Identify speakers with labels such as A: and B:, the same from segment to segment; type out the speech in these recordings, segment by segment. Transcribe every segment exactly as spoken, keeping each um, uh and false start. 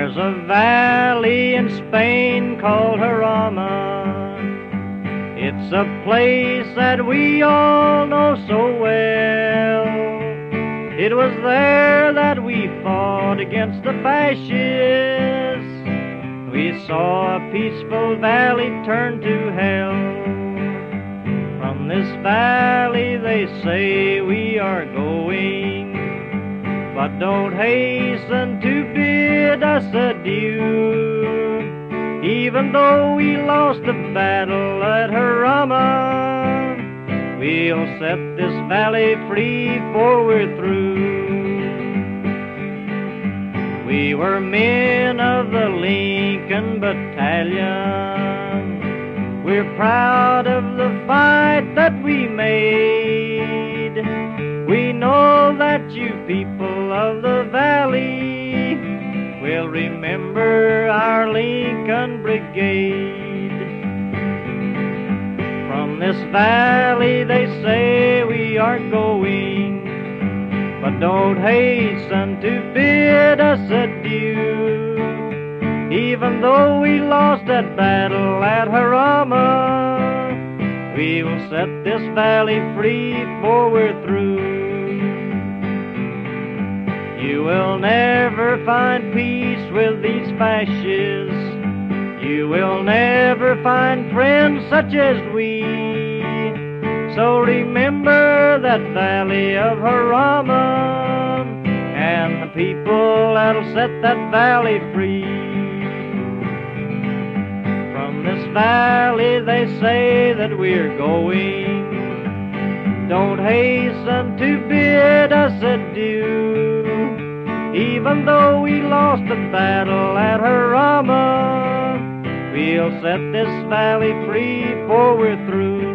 A: There's a valley in Spain called Jarama. It's a place that we all know so well. It was there that we fought against the fascists. We saw a peaceful valley turn to hell. From this valley they say we are going, but don't hasten to bid us adieu. Even though we lost the battle at Jarama, we'll set this valley free for we're through. We were men of the Lincoln Battalion. We're proud of the fight that we made. We know that you people of the valley will remember our Lincoln Brigade. From this valley they say we are going, but don't hasten to bid us adieu. Even though we lost that battle at Jarama, we will set this valley free for we're through. You will never find peace with these fascists. You will never find friends such as we. So remember that valley of Jarama and the people that'll set that valley free. From this valley they say that we're going. Don't hasten to bid us adieu. Even though we lost the battle at Jarama, we'll set this valley free for we're through.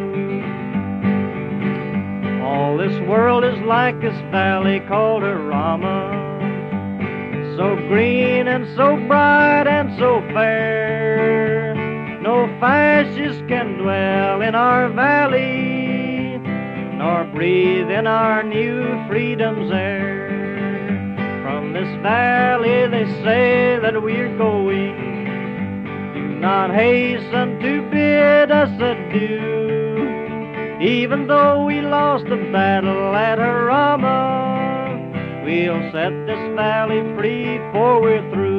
A: All this world is like this valley called Jarama, so green and so bright and so fair. No fascist can dwell in our valley, nor breathe in our new freedom's air. From this valley they say that we're going. Do not hasten to bid us adieu. Even though we lost the battle at Jarama, we'll set this valley free for we're through.